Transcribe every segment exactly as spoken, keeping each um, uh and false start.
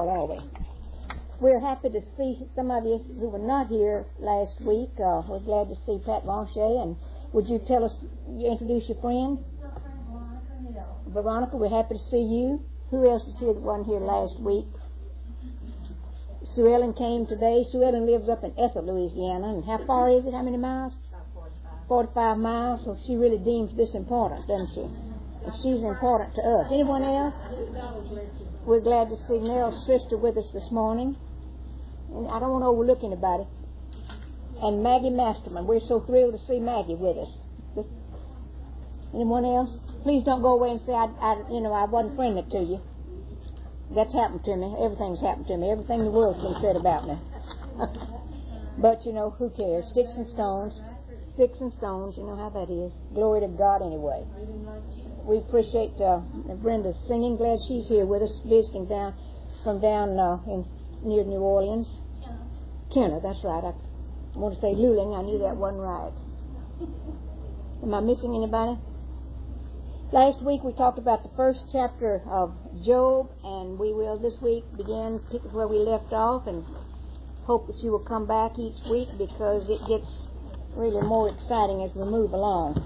Are we? We're happy to see some of you who were not here last week. Uh, we're glad to see Pat Blanchet. And would you tell us, you introduce your friend? Veronica, we're happy to see you. Who else is here that wasn't here last week? Sue Ellen came today. Sue Ellen lives up in Ethel, Louisiana. And how far is it? How many miles? forty-five. forty-five miles. So she really deems this important, doesn't she? And she's important to us. Anyone else? We're glad to see Neryl's sister with us this morning. And I don't want to overlook anybody. And Maggie Masterman. We're so thrilled to see Maggie with us. Anyone else? Please don't go away and say, I, I, you know, I wasn't friendly to you. That's happened to me. Everything's happened to me. Everything in the world's been said about me. But, you know, who cares? Sticks and stones. Sticks and stones. You know how that is. Glory to God anyway. We appreciate uh, Brenda's singing. Glad she's here with us, visiting down from down uh, in near New Orleans. Kenner, that's right. I want to say Luling. I knew that wasn't right. Am I missing anybody? Last week we talked about the first chapter of Job, and we will this week begin pick where we left off, and hope that you will come back each week because it gets really more exciting as we move along.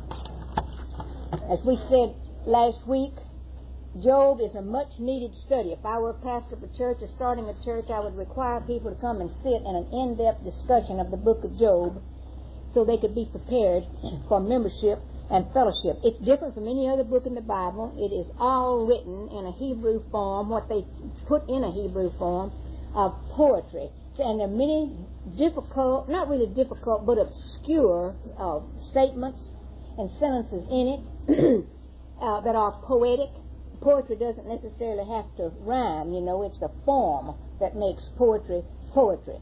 As we said last week, Job is a much-needed study. If I were a pastor of a church or starting a church, I would require people to come and sit in an in-depth discussion of the book of Job so they could be prepared for membership and fellowship. It's different from any other book in the Bible. It is all written in a Hebrew form, what they put in a Hebrew form of poetry. And there are many difficult, not really difficult, but obscure uh, statements and sentences in it uh, that are poetic. Poetry doesn't necessarily have to rhyme, you know. It's the form that makes poetry poetry.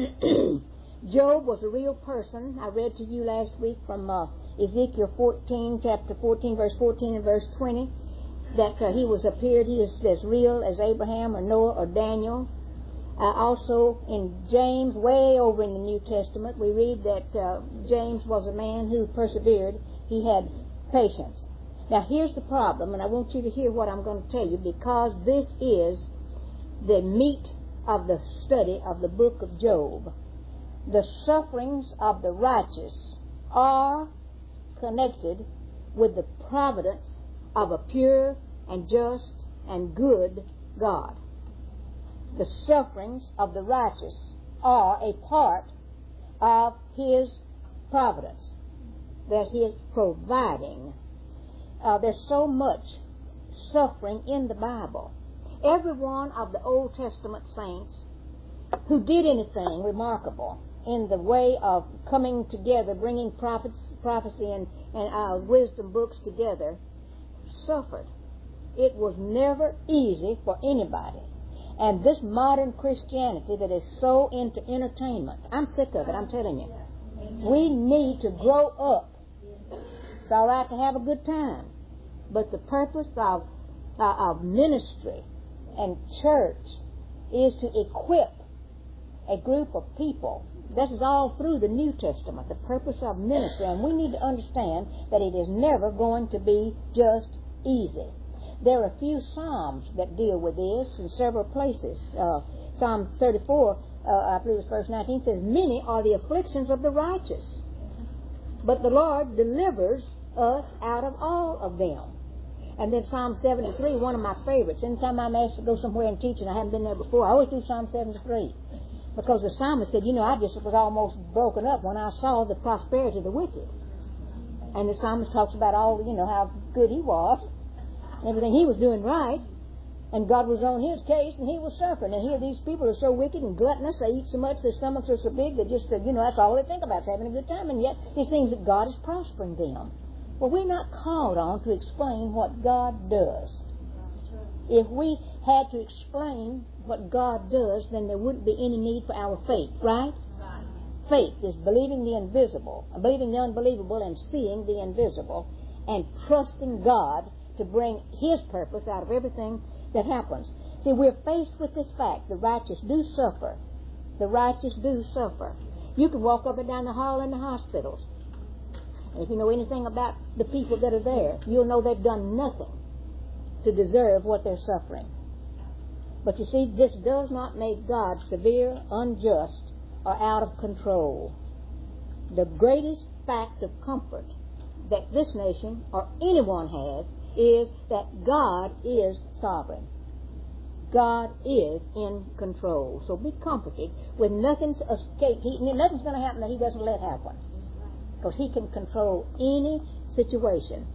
Job was a real person. I read to you last week from uh, Ezekiel fourteen, chapter fourteen, verse fourteen and verse twenty, that uh, he was appeared, he is as real as Abraham or Noah or Daniel. Uh, also in James, way over in the New Testament, we read that uh, James was a man who persevered. He had patience. Now here's the problem, and I want you to hear what I'm going to tell you, because this is the meat of the study of the book of Job. The sufferings of the righteous are connected with the providence of a pure and just and good God. The sufferings of the righteous are a part of His providence that He is providing. Uh, there's so much suffering in the Bible. Every one of the Old Testament saints who did anything remarkable in the way of coming together, bringing prophets, prophecy and, and our wisdom books together, suffered. It was never easy for anybody. And this modern Christianity that is so into entertainment, I'm sick of it, I'm telling you. We need to grow up. It's all right to have a good time, but the purpose of, uh, of ministry and church is to equip a group of people. This is all through the New Testament, the purpose of ministry, and we need to understand that it is never going to be just easy. There are a few Psalms that deal with this in several places. Uh, Psalm thirty-four, uh, I believe it's verse nineteen, says, "Many are the afflictions of the righteous, but the Lord delivers us out of all of them." And then Psalm seventy-three, one of my favorites. Anytime I'm asked to go somewhere and teach and I haven't been there before, I always do Psalm seventy-three. Because the psalmist said, you know, I just was almost broken up when I saw the prosperity of the wicked. And the psalmist talks about all, you know, how good he was, and everything he was doing right, and God was on his case, and he was suffering. And here these people are so wicked and gluttonous, they eat so much, their stomachs are so big, they just, you know, that's all they think about, is having a good time, and yet it seems that God is prospering them. Well, we're not called on to explain what God does. If we had to explain what God does, then there wouldn't be any need for our faith, right? Right. Faith is believing the invisible, believing the unbelievable and seeing the invisible, and trusting God to bring His purpose out of everything that happens. See, we're faced with this fact. The righteous do suffer. The righteous do suffer. You can walk up and down the hall in the hospitals, and if you know anything about the people that are there, you'll know they've done nothing to deserve what they're suffering. But you see, this does not make God severe, unjust, or out of control. The greatest fact of comfort that this nation or anyone has is that God is sovereign. God is in control. So be comforted with nothing's escape. He, nothing's going to happen that He doesn't let happen, because He can control any situation.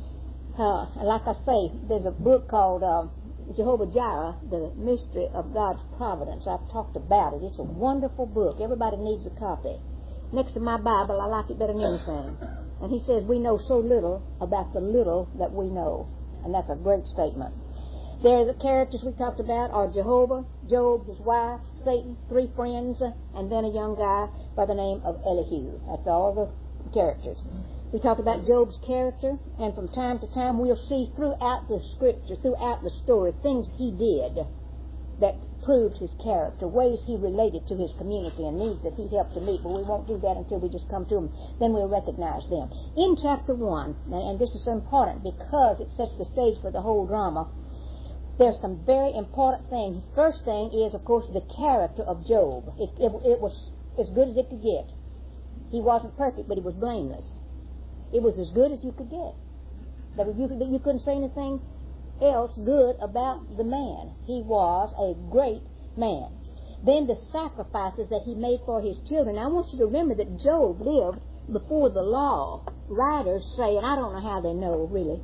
Uh, like I say, there's a book called uh, Jehovah Jireh, The Mystery of God's Providence. I've talked about it. It's a wonderful book. Everybody needs a copy. Next to my Bible, I like it better than anything. And he says we know so little about the little that we know. And that's a great statement. There are the characters we talked about are Jehovah, Job, his wife, Satan, three friends, and then a young guy by the name of Elihu. That's all the characters. We talked about Job's character, and from time to time we'll see throughout the scripture, throughout the story, things he did that proved his character, ways he related to his community and needs that he helped to meet. But we won't do that until we just come to them. Then we'll recognize them. In chapter one, and this is important because it sets the stage for the whole drama, there's some very important things. First thing is, of course, the character of Job. It, it, it was as good as it could get. He wasn't perfect, but he was blameless. It was as good as you could get. That you, you couldn't say anything else good about the man. He was a great man. Then the sacrifices that he made for his children. I want you to remember that Job lived before the law. Writers say, and I don't know how they know, really.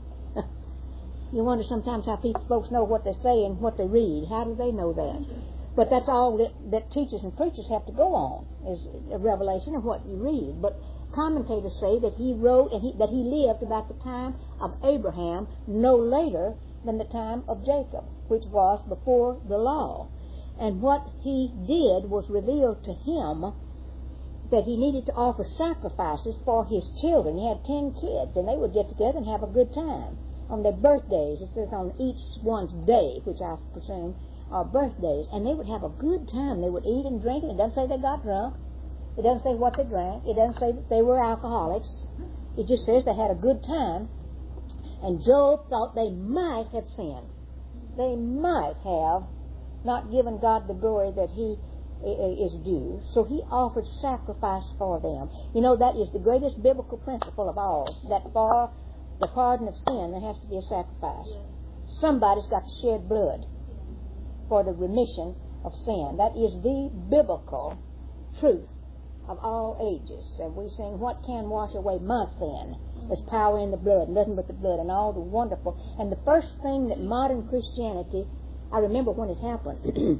You wonder sometimes how people, folks know what they say and what they read. How do they know that? But that's all that, that teachers and preachers have to go on, is a revelation of what you read. But commentators say that he wrote and he, that he lived about the time of Abraham, no later than the time of Jacob, which was before the law. And what he did was revealed to him that he needed to offer sacrifices for his children. He had ten kids, and they would get together and have a good time. On their birthdays, it says on each one's day, which I presume are birthdays, and they would have a good time. They would eat and drink, and it doesn't say they got drunk. It doesn't say what they drank. It doesn't say that they were alcoholics. It just says they had a good time. And Job thought they might have sinned. They might have not given God the glory that he is due. So he offered sacrifice for them. You know, that is the greatest biblical principle of all, that for the pardon of sin, there has to be a sacrifice. Somebody's got to shed blood for the remission of sin. That is the biblical truth of all ages. And we sing, what can wash away my sin? There's power in the blood, nothing but the blood, and all the wonderful. And the first thing that modern Christianity, I remember when it happened,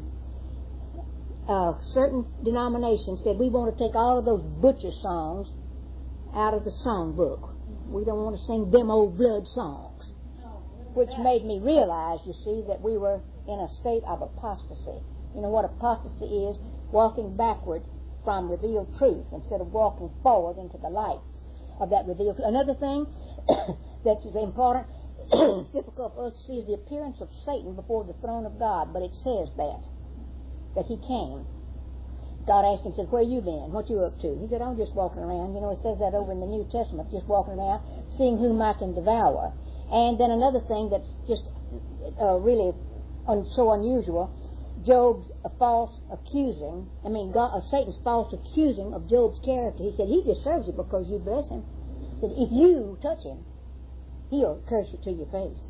uh, certain denominations said, we want to take all of those butcher songs out of the songbook. We don't want to sing them old blood songs. Which made me realize, you see, that we were in a state of apostasy. You know what apostasy is? Walking backward from revealed truth instead of walking forward into the light of that revealed truth. Another thing that's important, it's difficult for us to see, is the appearance of Satan before the throne of God. But it says that, that he came. God asked him, said, where you been? What you up to? He said, I'm just walking around. You know, it says that over in the New Testament, just walking around, seeing whom I can devour. And then another thing that's just uh, really un- so unusual, Job's uh, false accusing, I mean, God, uh, Satan's false accusing of Job's character. He said, he deserves it because you bless him. He said, if you touch him, he'll curse you to your face.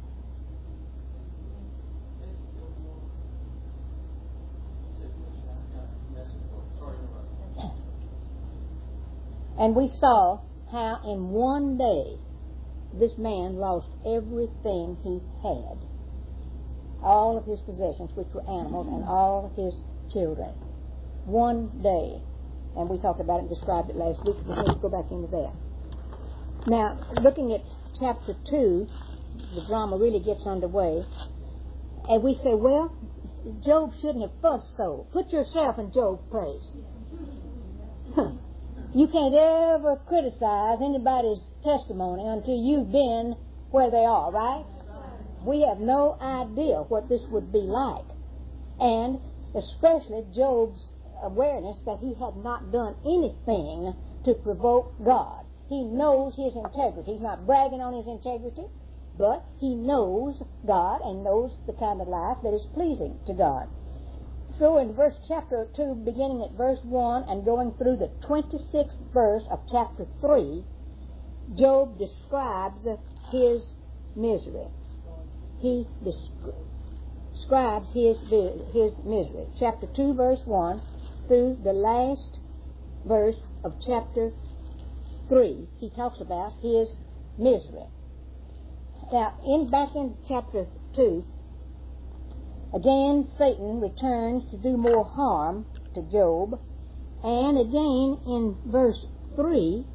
And we saw how in one day this man lost everything he had. All of his possessions, which were animals, and all of his children. One day. And we talked about it and described it last week, so we'll go back into that. Now, looking at chapter two, the drama really gets underway. And we say, well, Job shouldn't have fussed so. Put yourself in Job's place. Huh. You can't ever criticize anybody's testimony until you've been where they are, right? We have no idea what this would be like. And especially Job's awareness that he had not done anything to provoke God. He knows his integrity. He's not bragging on his integrity. but he knows God and knows the kind of life that is pleasing to God. So in verse chapter two, beginning at verse one and going through the twenty-sixth verse of chapter three, Job describes his misery. He describes his, his misery. Chapter two, verse one, through the last verse of chapter three, he talks about his misery. Now, in back in chapter two, again Satan returns to do more harm to Job, and again in verse three,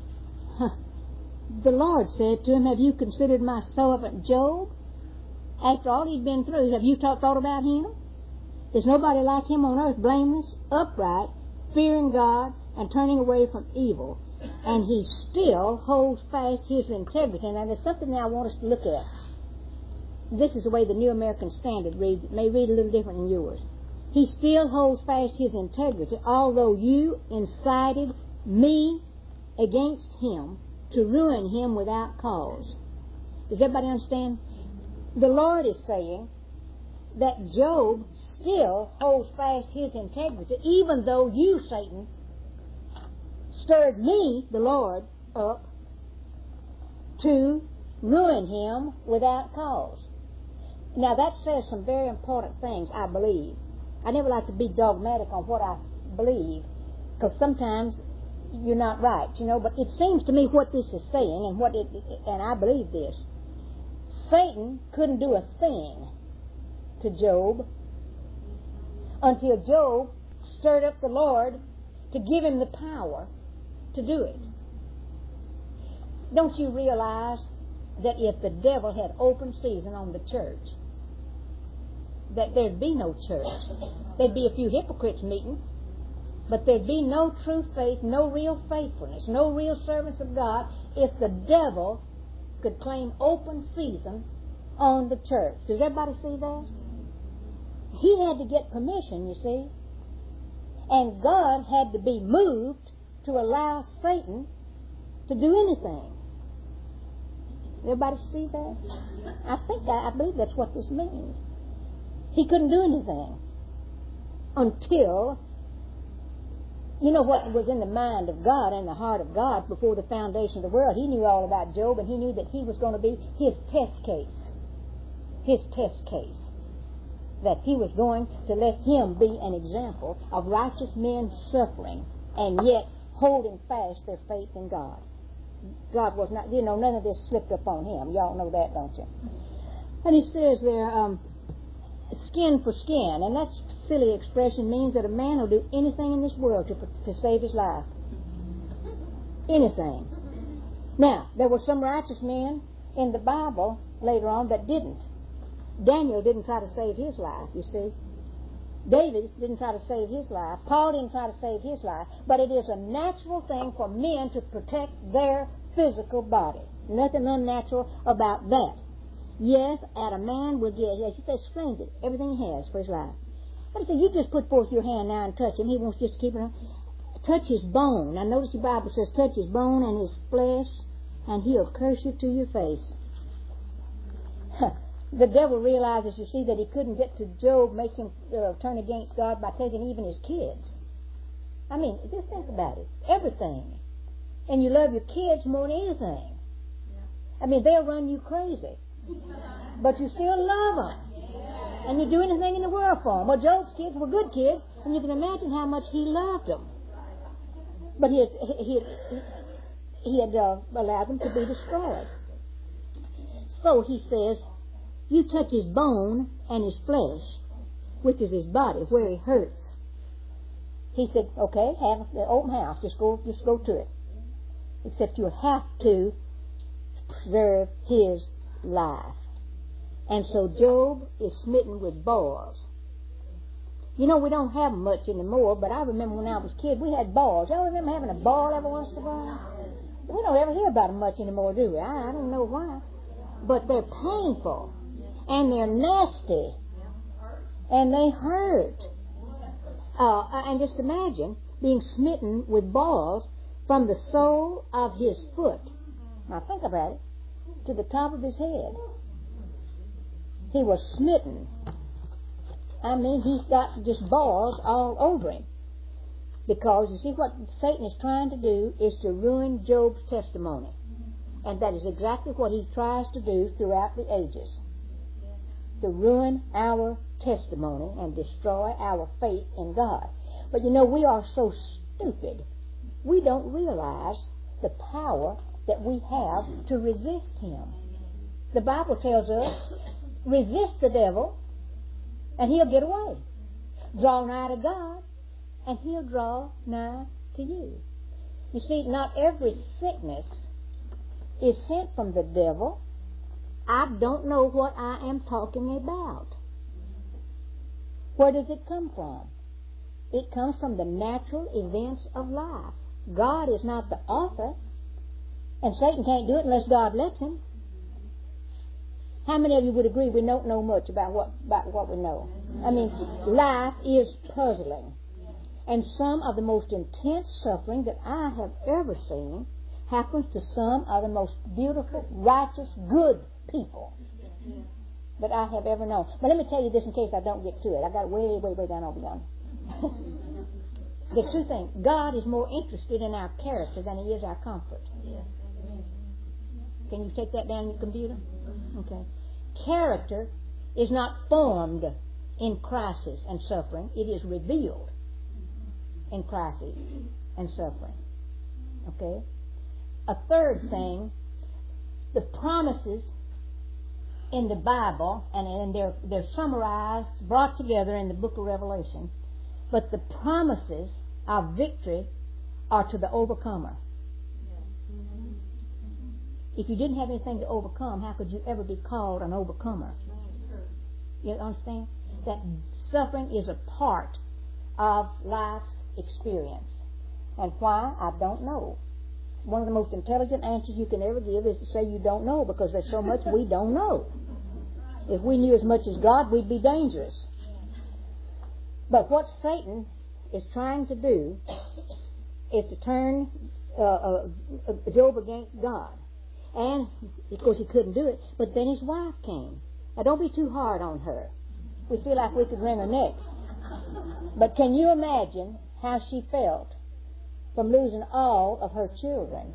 the Lord said to him, "Have you considered my servant Job? After all he'd been through, have you thought about him? There's nobody like him on earth, blameless, upright, fearing God, and turning away from evil. And he still holds fast his integrity." Now, there's something that I want us to look at. This is the way the New American Standard reads. It may read a little different than yours. He still holds fast his integrity, although you incited me against him to ruin him without cause. Does everybody understand? The Lord is saying that Job still holds fast his integrity, even though you, Satan, stirred me, the Lord, up to ruin him without cause. Now that says some very important things, I believe. I never like to be dogmatic on what I believe, because sometimes you're not right, you know, but it seems to me what this is saying, and what it, and I believe this. Satan couldn't do a thing to Job until Job stirred up the Lord to give him the power to do it. Don't you realize that if the devil had open season on the church, that there'd be no church? There'd be a few hypocrites meeting, but there'd be no true faith, no real faithfulness, no real servants of God if the devil could claim open season on the church. Does everybody see that? He had to get permission, you see. And God had to be moved to allow Satan to do anything. Everybody see that? I think, I, I believe that's what this means. He couldn't do anything until, you know what was in the mind of God and the heart of God before the foundation of the world. He knew all about Job, and he knew that he was going to be his test case. His test case. That he was going to let him be an example of righteous men suffering and yet holding fast their faith in God. God was not, you know, none of this slipped up on him. Y'all know that, don't you? And he says there, um, skin for skin. And that silly expression means that a man will do anything in this world to, to save his life. Anything. Now, there were some righteous men in the Bible later on that didn't. Daniel didn't try to save his life, you see. David didn't try to save his life. Paul didn't try to save his life. But it is a natural thing for men to protect their physical body. Nothing unnatural about that. Yes, and a man will get, he explains it, everything he has for his life. But he said, you just put forth your hand now and touch him. He wants just to keep it on. Touch his bone. Now notice the Bible says, touch his bone and his flesh, and he'll curse you to your face. The devil realizes, you see, that he couldn't get to Job, make him uh, turn against God by taking even his kids. I mean, just think about it. Everything. And you love your kids more than anything. I mean, they'll run you crazy. But you still love them. And you do anything in the world for them. Well, Job's kids were good kids, and you can imagine how much he loved them. But he had, he had, he had uh, allowed them to be destroyed. So he says, you touch his bone and his flesh, which is his body, where he hurts. He said, okay, have the open house. Just go, just go to it. Except you have to preserve his life. And so Job is smitten with boils. You know, we don't have much anymore, but I remember when I was a kid, we had boils. Y'all remember having a boil every once in a while? We don't ever hear about them much anymore, do we? I, I don't know why. But they're painful. And they're nasty. And they hurt. Uh, and just imagine being smitten with boils from the sole of his foot. Now think about it. to the top of his head. He was smitten. I mean, he got just bars all over him. Because, you see, what Satan is trying to do is to ruin Job's testimony. And that is exactly what he tries to do throughout the ages. To ruin our testimony and destroy our faith in God. But you know, we are so stupid. We don't realize the power that we have to resist him. The Bible tells us, resist the devil and he'll get away. Draw nigh to God and he'll draw nigh to you. You see, not every sickness is sent from the devil. I don't know what I am talking about. Where does it come from? It comes from the natural events of life. God is not the author, and Satan can't do it unless God lets him. How many of you would agree we don't know much about what, about what we know? I mean, life is puzzling. And some of the most intense suffering that I have ever seen happens to some of the most beautiful, righteous, good people that I have ever known. But let me tell you this in case I don't get to it. I got it way, way, way down over yonder. The two things. God is more interested in our character than he is our comfort. Can you take that down on your computer? Okay. Character is not formed in crisis and suffering. It is revealed in crisis and suffering. Okay? A third thing, the promises in the Bible, and, and they're, they're summarized, brought together in the book of Revelation, but the promises of victory are to the overcomer. If you didn't have anything to overcome, how could you ever be called an overcomer? You understand? That suffering is a part of life's experience. And why? I don't know. One of the most intelligent answers you can ever give is to say you don't know, because there's so much we don't know. If we knew as much as God, we'd be dangerous. But what Satan is trying to do is to turn uh, uh, Job against God. And, of course, he couldn't do it, but then his wife came. Now, don't be too hard on her. We feel like we could wring her neck. But can you imagine how she felt from losing all of her children?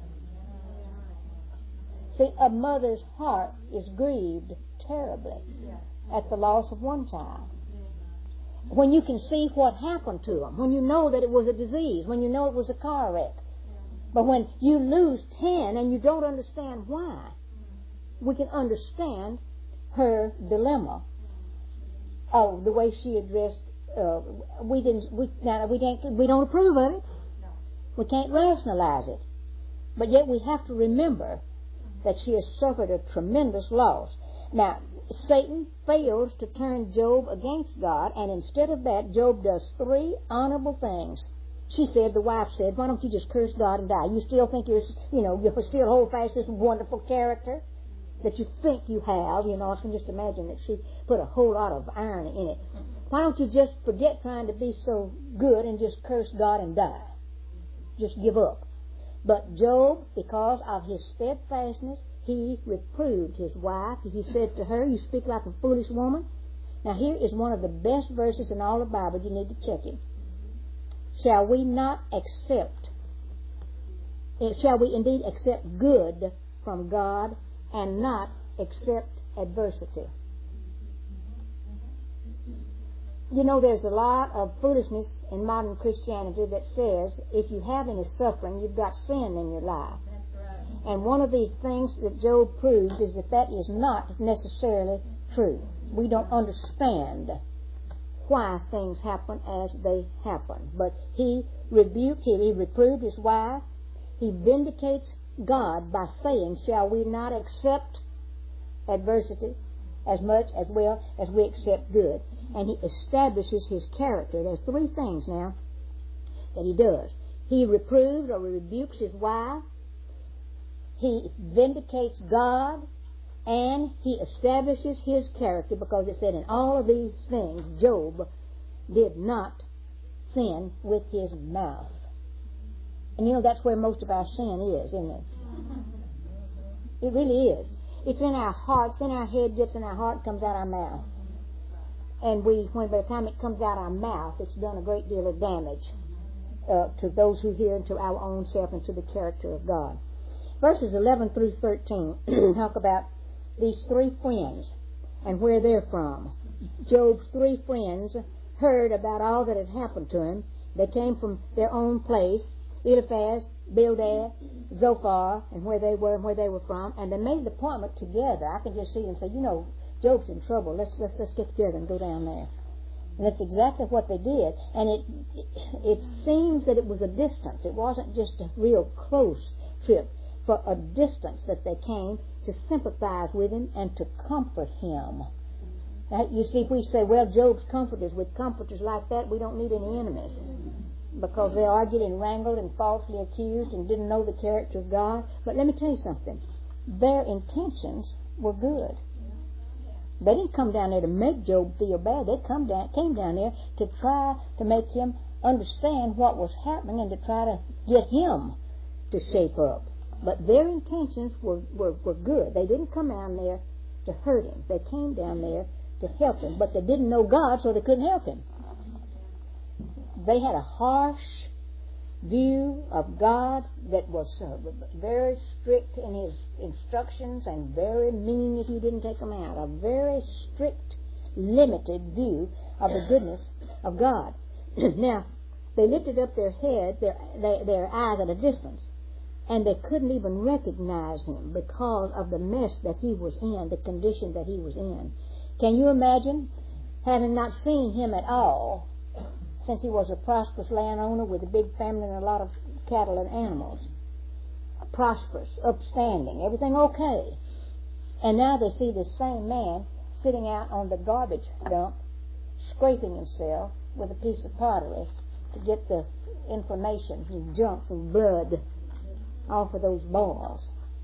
See, a mother's heart is grieved terribly at the loss of one child. When you can see what happened to them, when you know that it was a disease, when you know it was a car wreck. But when you lose ten and you don't understand why, we can understand her dilemma of the way she addressed. Uh, we didn't. We now we don't. We don't approve of it. We can't rationalize it. But yet we have to remember that she has suffered a tremendous loss. Now, Satan fails to turn Job against God, and instead of that, Job does three honorable things. She said, the wife said, why don't you just curse God and die? You still think you're, you know, you still hold fast this wonderful character that you think you have. You know, I can just imagine that she put a whole lot of irony in it. Why don't you just forget trying to be so good and just curse God and die? Just give up. But Job, because of his steadfastness, he reproved his wife. He said to her, you speak like a foolish woman. Now here is one of the best verses in all the Bible. You need to check it. Shall we not accept, shall we indeed accept good from God and not accept adversity? You know, there's a lot of foolishness in modern Christianity that says if you have any suffering, you've got sin in your life. That's right. And one of these things that Job proves is that that is not necessarily true. We don't understand why things happen as they happen. But he rebuked, he, he reproved his wife. He vindicates God by saying, shall we not accept adversity as much as well as we accept good? And he establishes his character. There's three things now that he does. He reproves or rebukes his wife. He vindicates God. And he establishes his character, because it said in all of these things, Job did not sin with his mouth. And you know, that's where most of our sin is, isn't it? It really is. it's in our hearts, in our head, gets in our heart, comes out our mouth. And we, when by the time it comes out our mouth, it's done a great deal of damage uh, to those who hear and to our own self and to the character of God. Verses eleven through thirteen talk about these three friends and where they're from. Job's three friends heard about all that had happened to him. They came from their own place, Eliphaz, Bildad, Zophar, and where they were and where they were from, and they made the appointment together. I can just see them say, you know, Job's in trouble. Let's let's let's get together and go down there. And that's exactly what they did. And it it seems that it was a distance. It wasn't just a real close trip. For a distance that they came to sympathize with him and to comfort him. Now, you see, if we say, well, Job's comforters, with comforters like that, we don't need any enemies. Because they argued and wrangled and falsely accused and didn't know the character of God. But let me tell you something. Their intentions were good. They didn't come down there to make Job feel bad. They come down, came down there to try to make him understand what was happening and to try to get him to shape up. But their intentions were, were, were good. They didn't come down there to hurt him. They came down there to help him. But they didn't know God, so they couldn't help him. They had a harsh view of God that was uh, very strict in his instructions and very mean if you didn't take them out. A very strict, limited view of the goodness of God. Now, they lifted up their head, their, their, their eyes at a distance. And they couldn't even recognize him because of the mess that he was in, the condition that he was in. Can you imagine having not seen him at all since he was a prosperous landowner with a big family and a lot of cattle and animals? Prosperous, upstanding, everything okay. And now they see this same man sitting out on the garbage dump, scraping himself with a piece of pottery to get the inflammation from junk, from blood, off of those balls.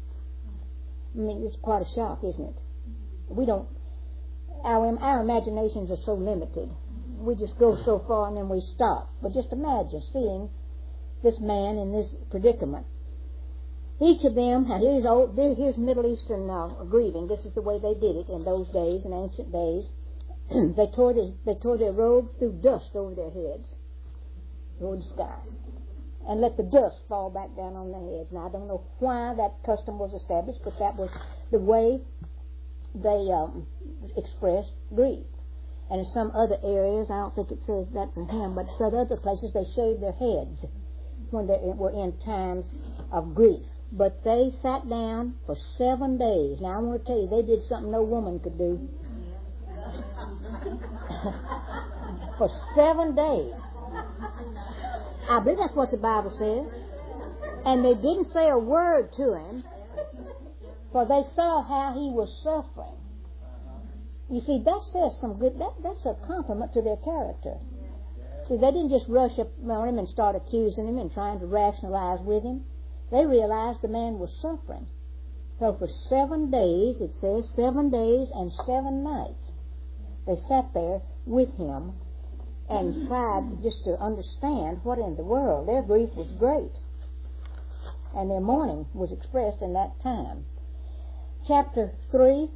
I mean, it's quite a shock, isn't it? We don't, our, our imaginations are so limited. We just go so far and then we stop. But just imagine seeing this man in this predicament. Each of them, now here's, old, here's Middle Eastern uh, grieving. This is the way they did it in those days, in ancient days. they, tore the, they tore their robes, threw dust over their heads, toward the sky, and let the dust fall back down on their heads. Now, I don't know why that custom was established, but that was the way they um, expressed grief. And in some other areas, I don't think it says that for him, but some other places they shaved their heads when they were in times of grief. But they sat down for seven days. Now, I want to tell you, they did something no woman could do. For seven days. I believe that's what the Bible says. And they didn't say a word to him, for they saw how he was suffering. You see, that says some good, that, that's a compliment to their character. See, they didn't just rush up on him and start accusing him and trying to rationalize with him. They realized the man was suffering. So for seven days, it says, seven days and seven nights, they sat there with him and tried just to understand what in the world. Their grief was great. And their mourning was expressed in that time. Chapter three,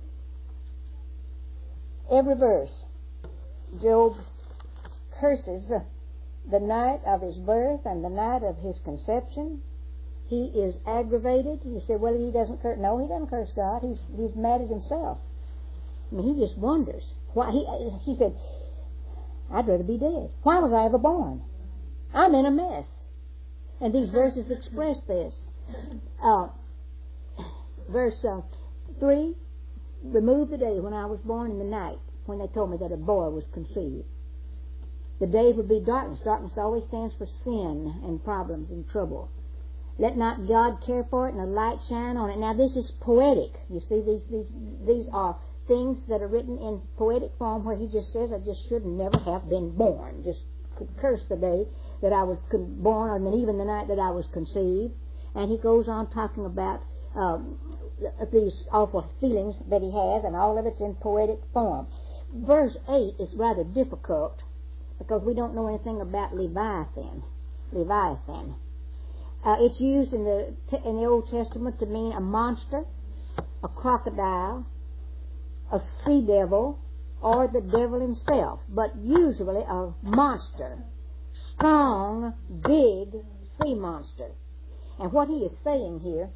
every verse, Job curses the night of his birth and the night of his conception. He is aggravated. You say, well, he doesn't curse. No, he doesn't curse God. He's he's mad at himself. I mean, he just wonders why. He he said, I'd rather be dead. Why was I ever born? I'm in a mess. And these verses express this. Uh, verse uh, three, remove the day when I was born in the night, when they told me that a boy was conceived. The day would be darkness. Darkness always stands for sin and problems and trouble. Let not God care for it, and a light shine on it. Now, this is poetic. You see, these these these are things that are written in poetic form, where he just says, I just should never have been born. Just could curse the day that I was born, and then even the night that I was conceived. And he goes on talking about um, these awful feelings that he has, and all of it's in poetic form. Verse eight is rather difficult because we don't know anything about Leviathan. Leviathan. Uh, it's used in the in the Old Testament to mean a monster a crocodile, a sea devil, or the devil himself, but usually a monster, strong, big sea monster. And what he is saying here,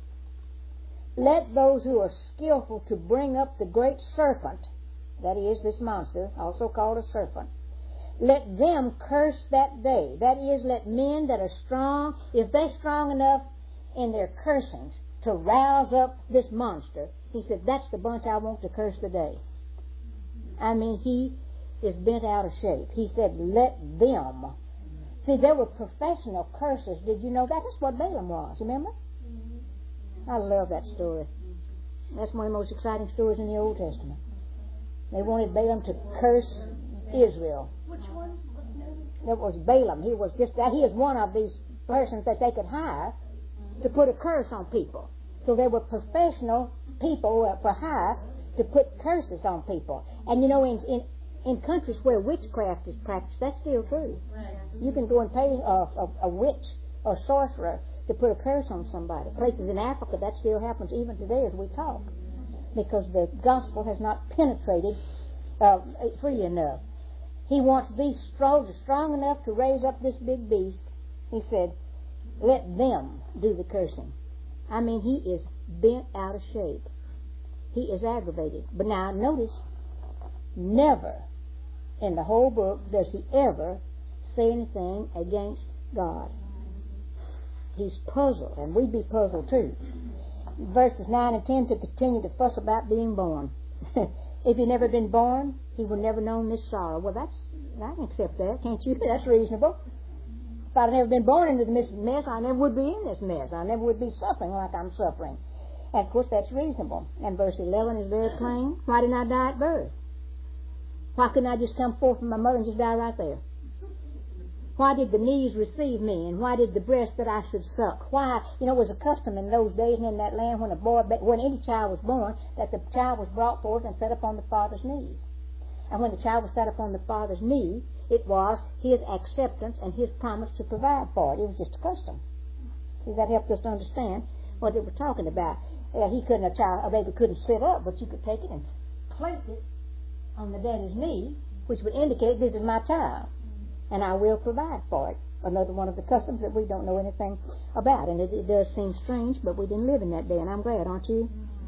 let those who are skillful to bring up the great serpent, that is this monster, also called a serpent, let them curse that day. That is, let men that are strong, if they're strong enough in their cursings to rouse up this monster, he said, that's the bunch I want to curse the day. I mean, he is bent out of shape. He said, let them. See, there were professional cursers. Did you know that? That's what Balaam was, remember? I love that story. That's one of the most exciting stories in the Old Testament. They wanted Balaam to curse Israel. Which one? That was Balaam. He was just that. He is one of these persons that they could hire to put a curse on people. So there were professional people uh, for hire to put curses on people. And you know, in in, in countries where witchcraft is practiced, that's still true. You can go and pay a, a, a witch or sorcerer to put a curse on somebody. Places in Africa, that still happens even today as we talk, because the gospel has not penetrated uh, freely enough. He wants these strong, strong enough to raise up this big beast. He said, let them do the cursing. I mean, he is bent out of shape. He is aggravated. But now, notice, never in the whole book does he ever say anything against God. He's puzzled, and we'd be puzzled too. Verses nine and ten to continue to fuss about being born. If he'd never been born, he would never known this sorrow. Well, that's, I can accept that, can't you? That's reasonable. If I'd never been born into this mess, I never would be in this mess. I never would be suffering like I'm suffering. And, of course, that's reasonable. And verse eleven is very plain. Why didn't I die at birth? Why couldn't I just come forth from my mother and just die right there? Why did the knees receive me, and why did the breast that I should suck? Why, you know, it was a custom in those days and in that land when a boy, when any child was born, that the child was brought forth and set upon the father's knees. And when the child was set upon the father's knee, it was his acceptance and his promise to provide for it. It was just a custom. See, that helped us to understand what they were talking about. Uh, he couldn't, a child, a baby couldn't sit up, but you could take it and place it on the daddy's knee, which would indicate this is my child, and I will provide for it. Another one of the customs that we don't know anything about, and it, it does seem strange, but we didn't live in that day, and I'm glad, aren't you?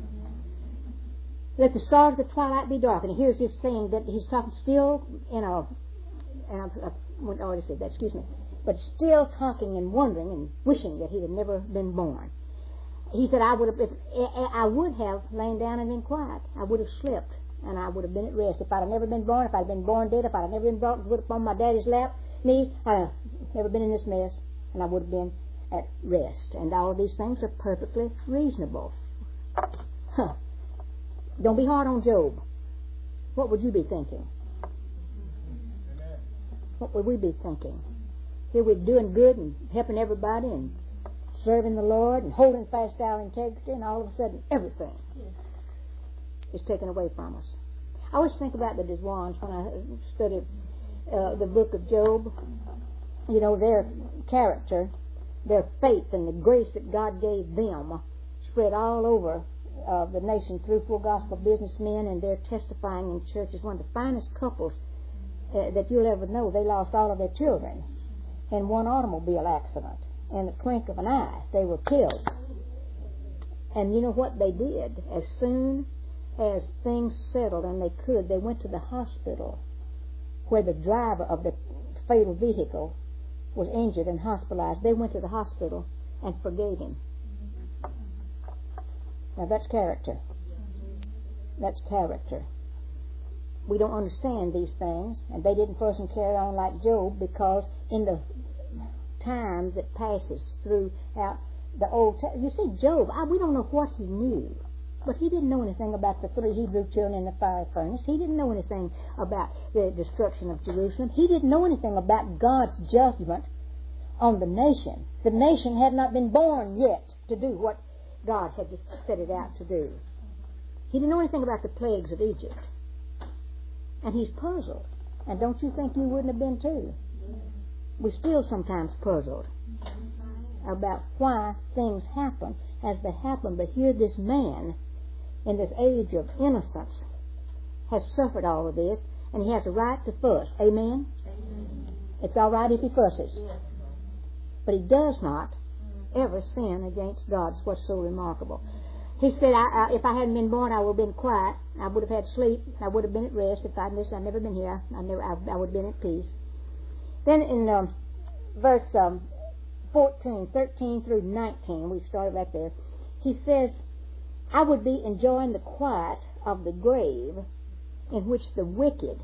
Let the stars of the twilight be dark. And here's just saying that he's talking still in a, and I, I already said that, excuse me, but still talking and wondering and wishing that he had never been born. He said, I would have, if, I would have lain down and been quiet. I would have slept, and I would have been at rest. If I'd have never been born, if I'd have been born dead, if I'd have never been brought put upon my daddy's lap, knees, I'd have never been in this mess, and I would have been at rest. And all of these things are perfectly reasonable. Huh. Don't be hard on Job. What would you be thinking? Amen. What would we be thinking? Here we're doing good and helping everybody and serving the Lord and holding fast our integrity, and all of a sudden everything is taken away from us. I always think about the Deswans when I study uh, the book of Job. You know, their character, their faith, and the grace that God gave them spread all over Uh, the nation through full gospel businessmen, and they're testifying in churches. One of the finest couples uh, that you'll ever know. They lost all of their children in one automobile accident. In the twinkle of an eye, they were killed. And you know what they did? As soon as things settled and they could, they went to the hospital where the driver of the fatal vehicle was injured and hospitalized. They went to the hospital and forgave him. Now that's character. That's character. We don't understand these things, and they didn't fuss and carry on like Job, because in the time that passes throughout the Old Testament, you see, Job, I, we don't know what he knew, but he didn't know anything about the three Hebrew children in the fire furnace. He didn't know anything about the destruction of Jerusalem. He didn't know anything about God's judgment on the nation. The nation had not been born yet to do what God had set it out to do. He didn't know anything about the plagues of Egypt. And he's puzzled. And don't you think you wouldn't have been too? We're still sometimes puzzled about why things happen as they happen. But here this man in this age of innocence, has suffered all of this, and he has a right to fuss. Amen? Amen. It's all right if he fusses. Yes. But he does not ever sin against God. It's what's so remarkable. He said, I, I, if I hadn't been born, I would have been quiet. I would have had sleep. I would have been at rest. If I'd I'd never been here, I, never, I, I would have been at peace. Then in um, verse um, fourteen, thirteen through nineteen, we started right there, he says, I would be enjoying the quiet of the grave in which the wicked,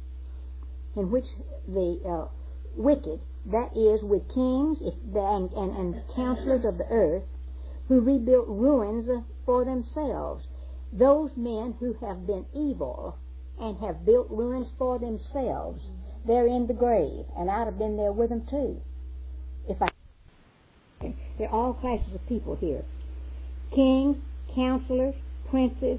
in which the uh, wicked, that is, with kings if the, and, and, and counselors of the earth, who rebuilt ruins for themselves. Those men who have been evil and have built ruins for themselves, they're in the grave, and I'd have been there with them too. If I, there are all classes of people here: kings, counselors, princes,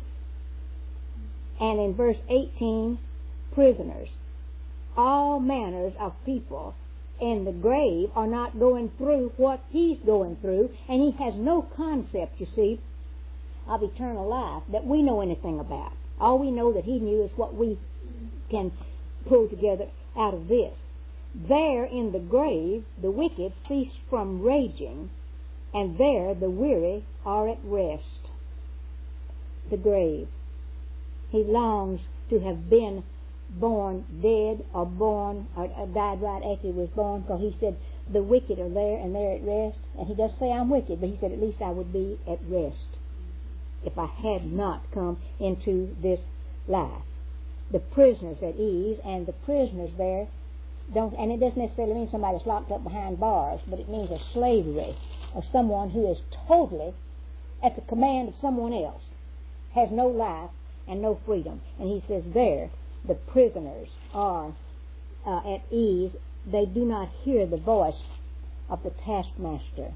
and in verse eighteen, prisoners. All manners of people in the grave are not going through what he's going through, and he has no concept, you see, of eternal life that we know anything about. All we know that he knew is what we can pull together out of this. There in the grave the wicked cease from raging, and there the weary are at rest. The grave. He longs to have been born dead or born or, or died right after he was born, because he said the wicked are there and they're at rest. And he does say I'm wicked, but he said at least I would be at rest if I had not come into this life. The prisoners at ease, and the prisoners there don't, and it doesn't necessarily mean somebody that's locked up behind bars, but it means a slavery of someone who is totally at the command of someone else, has no life and no freedom. And he says there the prisoners are uh, at ease. They do not hear the voice of the taskmaster.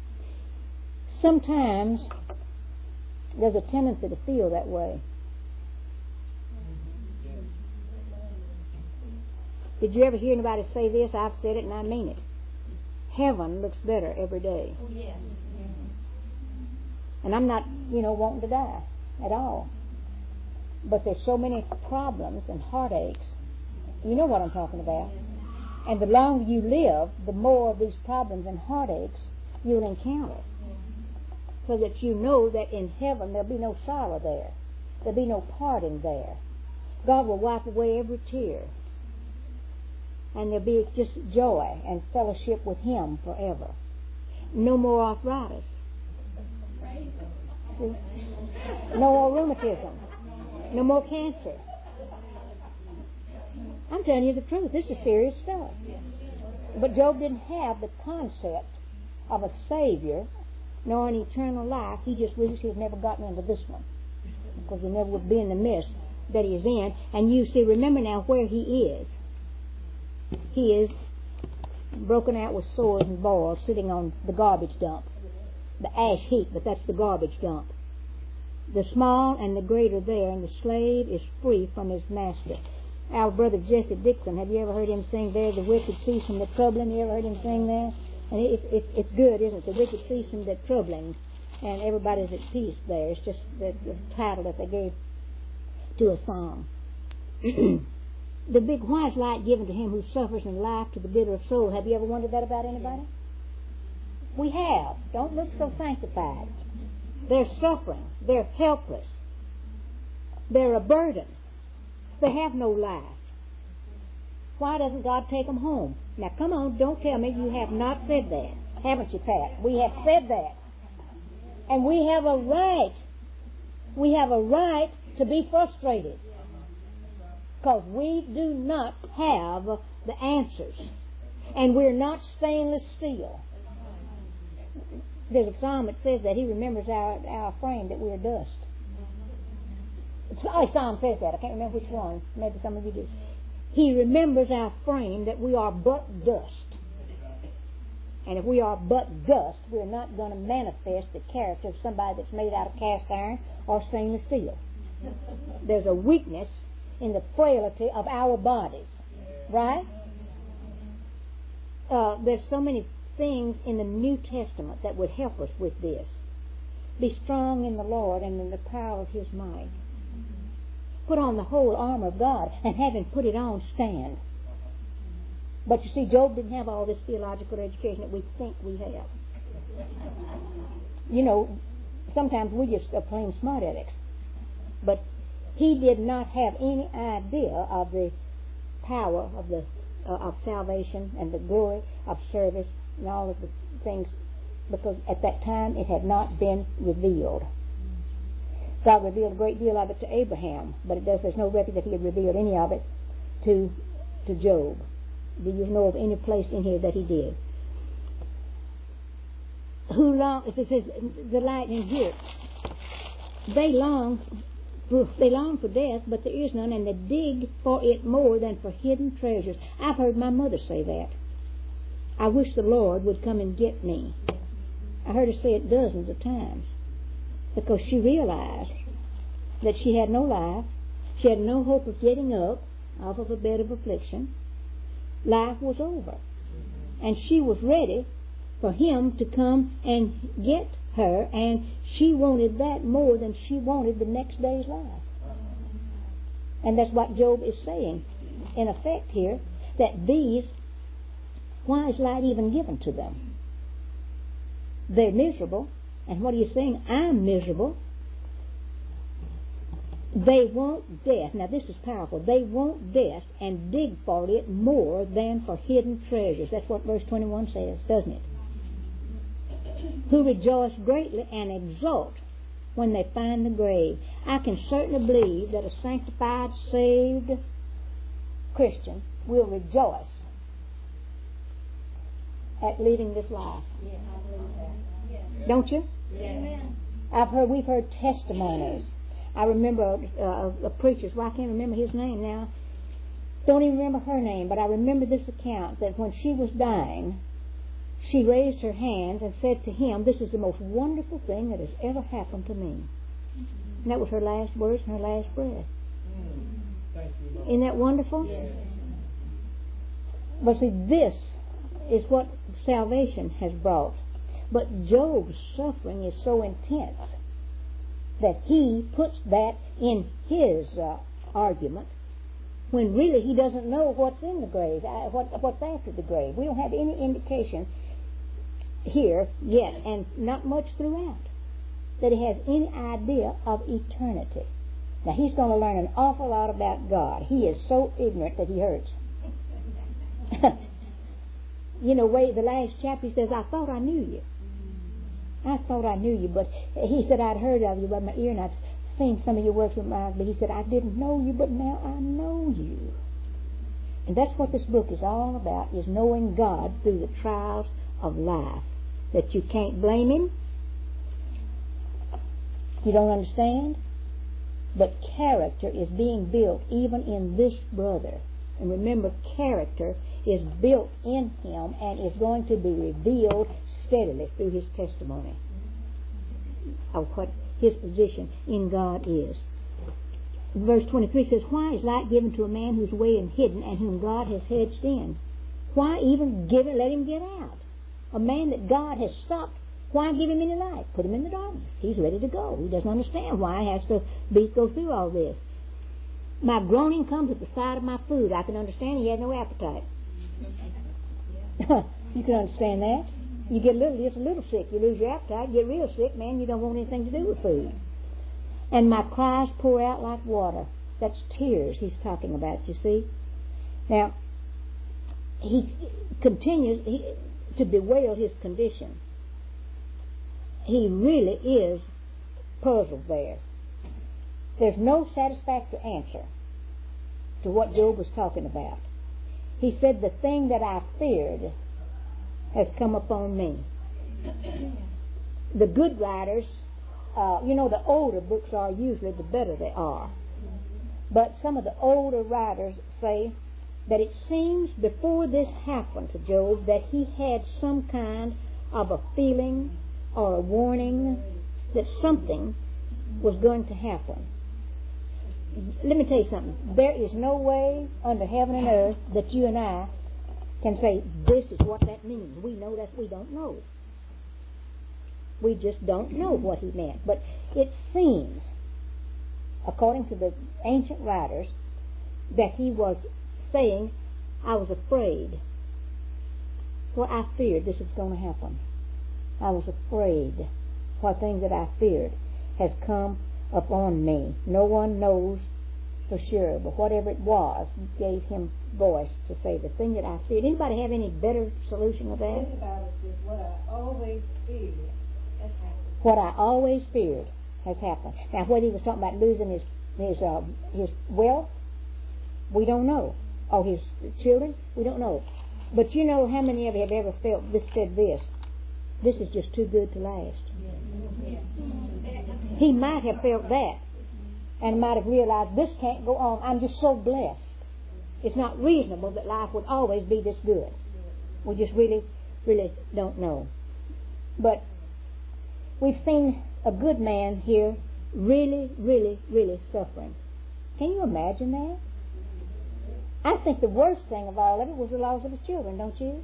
Sometimes there's a tendency to feel that way. Did you ever hear anybody say this? I've said it and I mean it. Heaven looks better every day. Oh, yeah. And I'm not, you know, wanting to die at all. But there's so many problems and heartaches. You know what I'm talking about. And the longer you live, the more of these problems and heartaches you'll encounter. So that you know that in heaven there'll be no sorrow there. There'll be no parting there. God will wipe away every tear. And there'll be just joy and fellowship with Him forever. No more arthritis. No more rheumatism. No more cancer. I'm telling you the truth. This is serious stuff. But Job didn't have the concept of a Savior nor an eternal life. He just wishes he had never gotten into this one, because he never would be in the mist that he is in. And you see, remember now where he is. He is broken out with sores and boils, sitting on the garbage dump. The ash heap, but that's the garbage dump. The small and the great are there, and the slave is free from his master. Our brother Jesse Dixon, have you ever heard him sing there, the wicked cease from the troubling? You ever heard him sing there? And it, it, it's good, isn't it? The wicked cease from the troubling, and everybody's at peace there. It's just the, the title that they gave to a song. The big why is light given to him who suffers, and life to the bitter of soul. Have you ever wondered that about anybody? We have. Don't look so sanctified. They're suffering. They're helpless. They're a burden. They have no life. Why doesn't God take them home? Now, come on, don't tell me you have not said that. Haven't you, Pat? We have said that. And we have a right. We have a right to be frustrated, because we do not have the answers. And we're not stainless steel. There's a psalm that says that He remembers our, our frame, that we are dust. Oh, psalm says that. I can't remember which one. Maybe some of you do. He remembers our frame, that we are but dust. And if we are but dust, we're not going to manifest the character of somebody that's made out of cast iron or stainless steel. There's a weakness in the frailty of our bodies. Right? Uh, there's so many things in the New Testament that would help us with this. Be strong in the Lord and in the power of His might. Put on the whole armor of God, and having put it on, stand. But you see, Job didn't have all this theological education that we think we have. You know, sometimes we just are plain smart addicts. But he did not have any idea of the power of the uh, of salvation and the glory of service and all of the things, because at that time it had not been revealed. God revealed a great deal of it to Abraham, but it does, there's no record that He had revealed any of it to to Job. Do you know of any place in here that He did? Who long? If it says the light in here, they long, for, they long for death, but there is none, and they dig for it more than for hidden treasures. I've heard my mother say that. I wish the Lord would come and get me. I heard her say it dozens of times, because she realized that she had no life, she had no hope of getting up off of a bed of affliction. Life was over, and she was ready for Him to come and get her, and she wanted that more than she wanted the next day's life. And that's what Job is saying, in effect here, that these, why is light even given to them? They're miserable, and what are you saying? I'm miserable. They want death. Now this is powerful. They want death and dig for it more than for hidden treasures. That's what verse twenty-one says, doesn't it? Who rejoice greatly and exult when they find the grave. I can certainly believe that a sanctified, saved Christian will rejoice at leaving this life. Yeah, I believe that. Yeah. Don't you? Yeah. I've heard, we've heard testimonies. I remember uh, a preacher, well, I can't remember his name now. Don't even remember her name, but I remember this account that when she was dying, she raised her hands and said to him, "This is the most wonderful thing that has ever happened to me." Mm-hmm. And that was her last words and her last breath. Mm-hmm. Thank you, Lord. Isn't that wonderful? Yes. But see, this is what salvation has brought. But Job's suffering is so intense that he puts that in his uh, argument, when really he doesn't know what's in the grave, uh, what, what's after the grave. We don't have any indication here yet, and not much throughout, that he has any idea of eternity. Now he's going to learn an awful lot about God. He is so ignorant that he hurts. You know, way the last chapter he says, "I thought I knew you. I thought I knew you," but he said, "I'd heard of you by my ear, and I'd seen some of your works with my eyes." But he said, "I didn't know you, but now I know you." And that's what this book is all about, is knowing God through the trials of life. That you can't blame Him. You don't understand. But character is being built even in this brother. And remember, character is built in him and is going to be revealed steadily through his testimony of what his position in God is. Verse twenty-three says, "Why is light given to a man whose way is hidden and whom God has hedged in?" Why even give it, let him get out? A man that God has stopped, why give him any light? Put him in the darkness. He's ready to go. He doesn't understand why he has to be, go through all this. "My groaning comes at the sight of my food." I can understand he had no appetite. You can understand that. You get a little, just a little sick, you lose your appetite, you get real sick, man, you don't want anything to do with food. "And my cries pour out like water." That's tears he's talking about, you see. Now, he continues he, to bewail his condition. He really is puzzled there. There's no satisfactory answer to what Job was talking about. He said, "The thing that I feared has come upon me." The good writers, uh, you know, the older books are usually, the better they are. But some of the older writers say that it seems before this happened to Job that he had some kind of a feeling or a warning that something was going to happen. Let me tell you something. There is no way under heaven and earth that you and I can say, this is what that means. We know that we don't know. We just don't know what he meant. But it seems, according to the ancient writers, that he was saying, I was afraid. Well, I feared this was going to happen. I was afraid. What things that I feared has come upon me. No one knows for sure, but whatever it was gave him voice to say the thing that I feared. Anybody have any better solution of that? Think about it, is what I always feared has happened. What I always feared has happened. Now, whether he was talking about losing his his uh, his wealth, we don't know. Or his children, we don't know. But you know how many of you have ever felt this said this? This is just too good to last. Yeah. He might have felt that and might have realized this can't go on. I'm just so blessed. It's not reasonable that life would always be this good. We just really, really don't know. But we've seen a good man here really, really, really suffering. Can you imagine that? I think the worst thing of all of it was the loss of his children, don't you?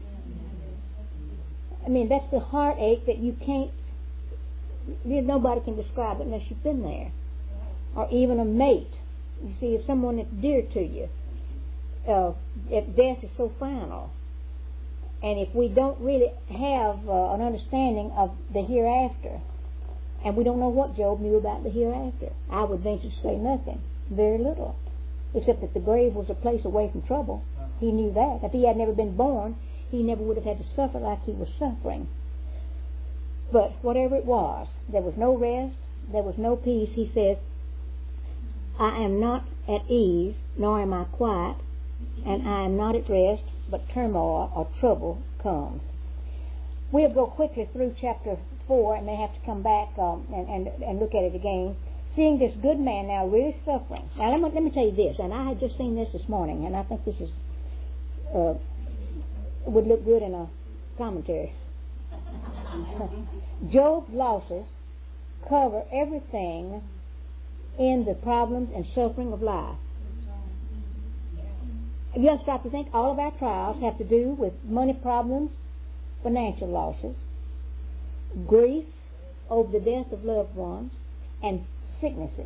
I mean, that's the heartache that you can't, nobody can describe it unless you've been there. Or even a mate. You see, if someone that's dear to you, uh, if death is so final, and if we don't really have uh, an understanding of the hereafter, and we don't know what Job knew about the hereafter, I would venture to say nothing, very little, except that the grave was a place away from trouble. He knew that. If he had never been born, he never would have had to suffer like he was suffering. But whatever it was, there was no rest, there was no peace. He says, I am not at ease, nor am I quiet, and I am not at rest, but turmoil or trouble comes. We'll go quickly through chapter four and may have to come back um, and, and, and look at it again. Seeing this good man now really suffering. Now let me, let me tell you this, and I had just seen this this morning, and I think this is uh, would look good in a commentary. Job's losses cover everything in the problems and suffering of life. You have to stop to think all of our trials have to do with money problems, financial losses, grief over the death of loved ones, and sicknesses.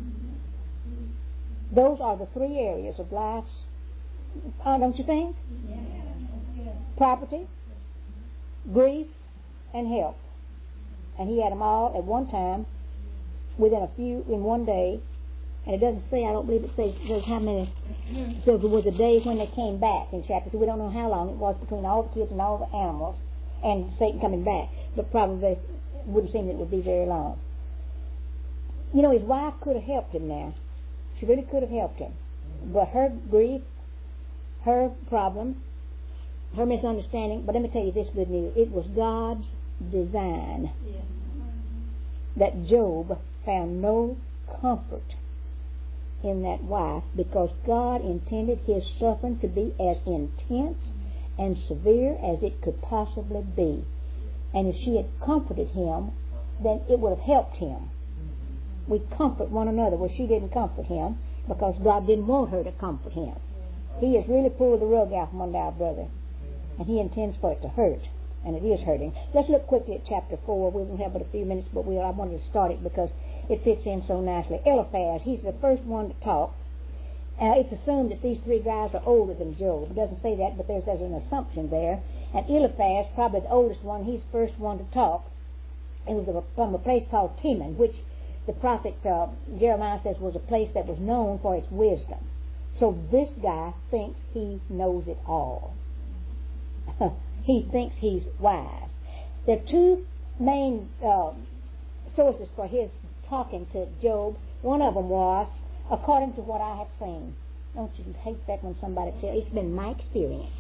Those are the three areas of life's, uh, don't you think? Yeah. Property, grief, and health. And he had them all at one time, within a few, in one day. And it doesn't say, I don't believe it says, says how many. So it was a day when they came back in chapter two. We don't know how long it was between all the kids and all the animals and Satan coming back. But probably it wouldn't seem that it would be very long. You know, his wife could have helped him now. She really could have helped him. But her grief, her problems, her misunderstanding, but let me tell you this good news. It was God's design that Job found no comfort in that wife, because God intended his suffering to be as intense and severe as it could possibly be. And if she had comforted him, then it would have helped him. We comfort one another. Well, she didn't comfort him because God didn't want her to comfort him. He has really pulled the rug out from under our brother, and he intends for it to hurt, and it is hurting. Let's look quickly at chapter four. We won't have but a few minutes, but we'll, I wanted to start it because it fits in so nicely. Eliphaz, he's the first one to talk. Uh, it's assumed that these three guys are older than Job. It doesn't say that, but there's, there's an assumption there. And Eliphaz, probably the oldest one, he's the first one to talk. It was a, from a place called Teman, which the prophet uh, Jeremiah says was a place that was known for its wisdom. So this guy thinks he knows it all. He thinks he's wise. There are two main uh, sources for his talking to Job. One of them was, according to what I have seen. Don't you hate that when somebody says, it's been my experience.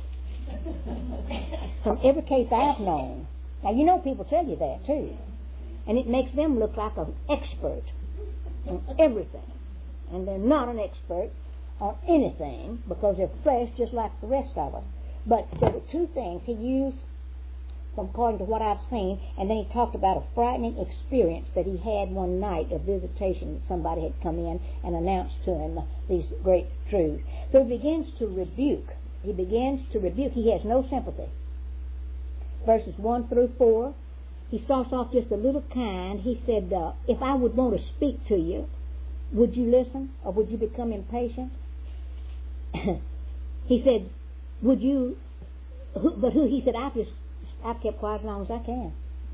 From every case I've known. Now, you know people tell you that, too. And it makes them look like an expert on everything. And they're not an expert on anything, because they're flesh just like the rest of us. But there were two things he used from according to what I've seen, and then he talked about a frightening experience that he had one night, a visitation that somebody had come in and announced to him these great truths. So he begins to rebuke. He begins to rebuke. He has no sympathy. Verses one through four, he starts off just a little kind. He said, uh, if I would want to speak to you, would you listen or would you become impatient? He said, would you, who, but who, he said, I've just, I've kept quiet as long as I can.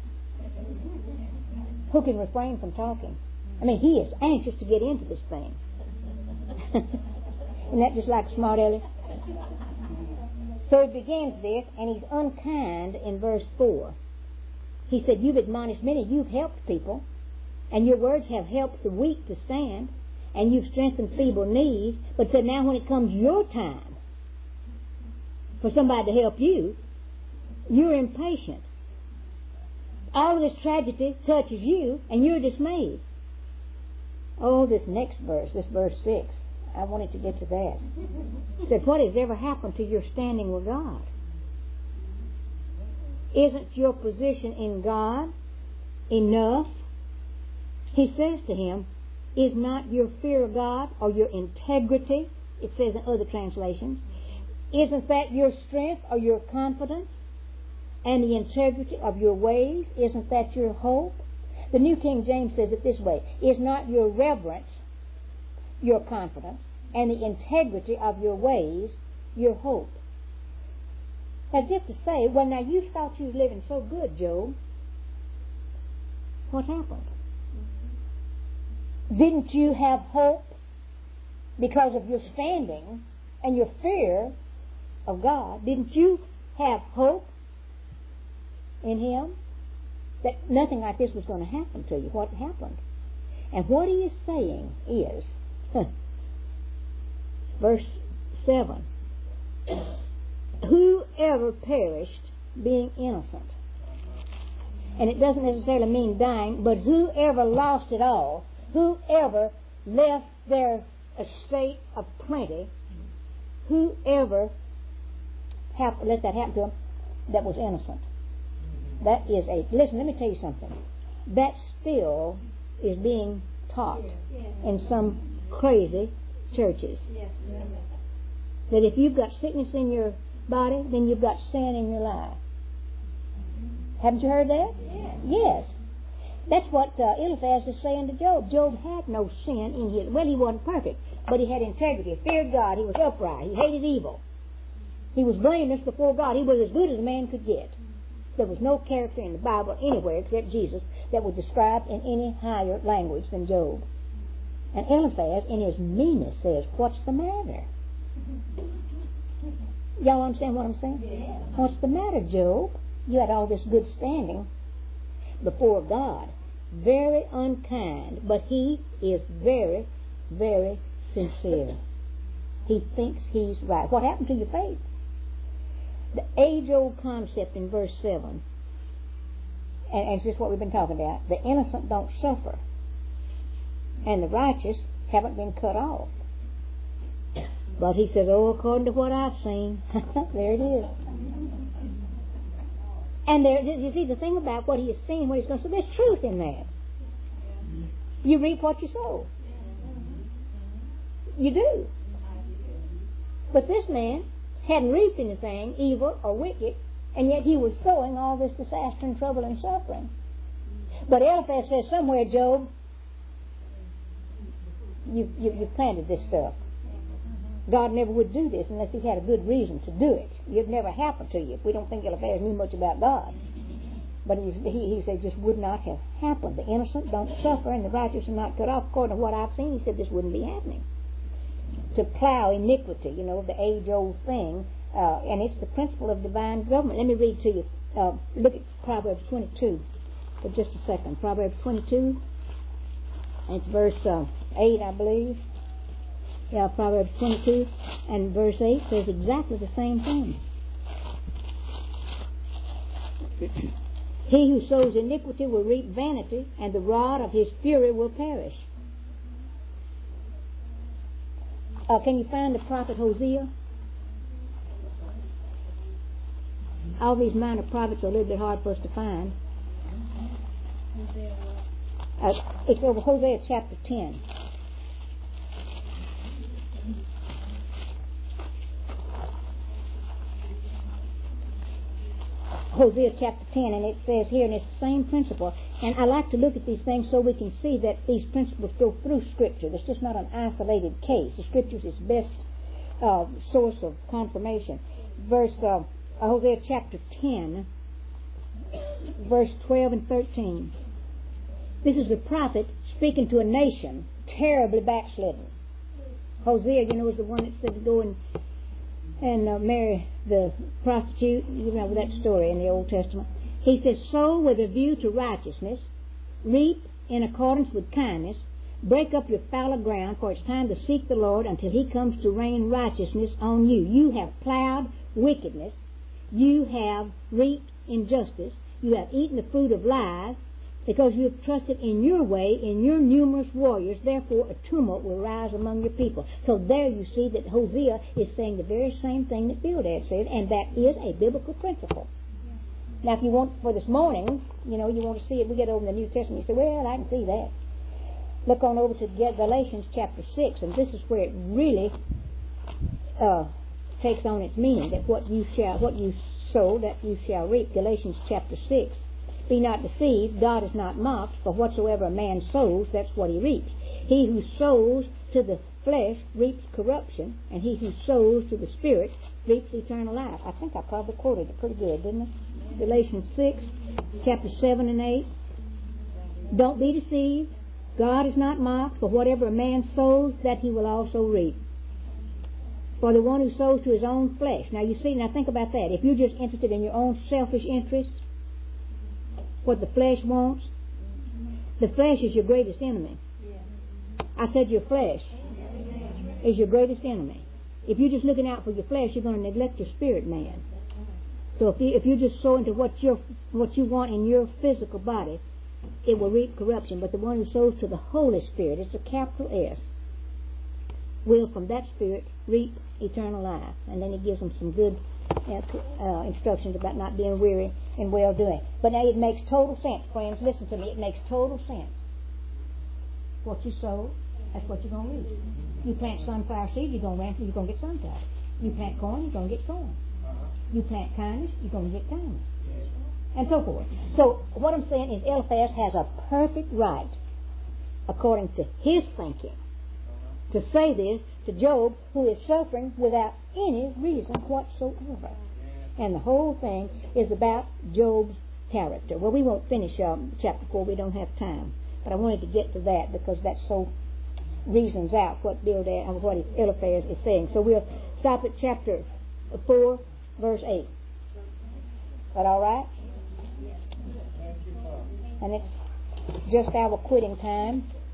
Who can refrain from talking? I mean, he is anxious to get into this thing. Isn't that just like smart Ellie? So he begins this, and he's unkind in verse four. He said, you've admonished many, you've helped people, and your words have helped the weak to stand, and you've strengthened feeble knees, but said now when it comes your time for somebody to help you, you're impatient. All of this tragedy touches you, and you're dismayed. Oh, this next verse, this verse six, I wanted to get to that. It said, what has ever happened to your standing with God? Isn't your position in God enough? He says to him, is not your fear of God or your integrity, it says in other translations, isn't that your strength or your confidence? And the integrity of your ways, isn't that your hope? The New King James says it this way, is not your reverence your confidence, and the integrity of your ways your hope? As if to say, well, now you thought you was living so good, Job. What happened? Didn't you have hope because of your standing and your fear of God? Didn't you have hope in Him that nothing like this was going to happen to you? What happened? And what he is saying is, verse seven, whoever perished being innocent. And it doesn't necessarily mean dying, but whoever lost it all, whoever left their estate of plenty, whoever hap- let that happen to them, that was innocent. That is a, listen, let me tell you something. That still is being taught in some crazy churches. That if you've got sickness in your body, then you've got sin in your life. Haven't you heard that? Yes. That's what uh, Eliphaz is saying to Job. Job had no sin in his... Well, he wasn't perfect, but he had integrity. He feared God. He was upright. He hated evil. He was blameless before God. He was as good as a man could get. There was no character in the Bible anywhere except Jesus that was described in any higher language than Job. And Eliphaz, in his meanness, says, what's the matter? Y'all understand what I'm saying? Yeah. What's the matter, Job? You had all this good standing before God. Very unkind, but he is very, very sincere. He thinks he's right. What happened to your faith? The age-old concept in verse seven, and, and it's just what we've been talking about, the innocent don't suffer, and the righteous haven't been cut off. But he says, oh, according to what I've seen, there it is. And there, you see, the thing about what he is seeing, what he's going to say, there's truth in that. You reap what you sow. You do. But this man hadn't reaped anything evil or wicked, and yet he was sowing all this disaster and trouble and suffering. But Eliphaz says somewhere, Job, you, you, you planted this stuff. God never would do this unless he had a good reason to do it. It'd never happen to you if we don't think Eliphaz knew much about God. But he, he, he said it just would not have happened. The innocent don't suffer and the righteous are not cut off. According to what I've seen, he said this wouldn't be happening. To plow iniquity, you know, the age-old thing, uh, and it's the principle of divine government. Let me read to you. Uh, look at Proverbs twenty-two for just a second. Proverbs twenty-two, and it's verse uh, eight, I believe. Yeah, Proverbs twenty-two and verse eight says exactly the same thing. He who sows iniquity will reap vanity, and the rod of his fury will perish. Uh, can you find the prophet Hosea? All these minor prophets are a little bit hard for us to find. Uh, it's over Hosea chapter ten. Hosea chapter ten, and it says here, and it's the same principle. And I like to look at these things so we can see that these principles go through Scripture. It's just not an isolated case. The Scripture is its best uh, source of confirmation. Verse uh, Hosea chapter ten, verse twelve and thirteen. This is a prophet speaking to a nation terribly backslidden. Hosea, you know, is the one that said to go and and uh, marry the prostitute. You remember that story in the Old Testament. He says, sow with a view to righteousness, reap in accordance with kindness, break up your fallow ground, for it's time to seek the Lord until he comes to rain righteousness on you. You have plowed wickedness, you have reaped injustice, you have eaten the fruit of lies, because you have trusted in your way, in your numerous warriors, therefore a tumult will rise among your people. So there you see that Hosea is saying the very same thing that Bildad said, and that is a biblical principle. Now, if you want for this morning, you know, you want to see it, we get over in the New Testament, you say, well, I can see that. Look on over to Galatians chapter six, and this is where it really uh, takes on its meaning, that what you shall, what you sow, that you shall reap. Galatians chapter six. Be not deceived, God is not mocked, for whatsoever a man sows, that's what he reaps. He who sows to the flesh reaps corruption, and he who sows to the Spirit reaps eternal life. I think I probably quoted it pretty good, didn't I? Galatians six, chapter seven and eight. Don't be deceived, God is not mocked, for whatever a man sows, that he will also reap. For the one who sows to his own flesh. Now you see, now think about that. If you're just interested in your own selfish interests, what the flesh wants, the flesh is your greatest enemy. I said your flesh is your greatest enemy. If you're just looking out for your flesh, you're going to neglect your spirit man. So if you if you just sow into what you what you want in your physical body, it will reap corruption. But the one who sows to the Holy Spirit, it's a capital S, will from that Spirit reap eternal life. And then he gives them some good uh, instructions about not being weary in well doing. But now it makes total sense, friends. Listen to me. It makes total sense. What you sow, that's what you're going to reap. You plant sunflower seeds, you're going to ramp, you're going to get sunflower. You plant corn, you're going to get corn. You plant kindness, you're going to get kindness. And so forth. So what I'm saying is Eliphaz has a perfect right, according to his thinking, to say this to Job, who is suffering without any reason whatsoever. And the whole thing is about Job's character. Well, we won't finish um, chapter four. We don't have time. But I wanted to get to that because that so reasons out what Bildad, uh, what Eliphaz is saying. So we'll stop at chapter four, verse eight. Is that all right? And it's just our quitting time.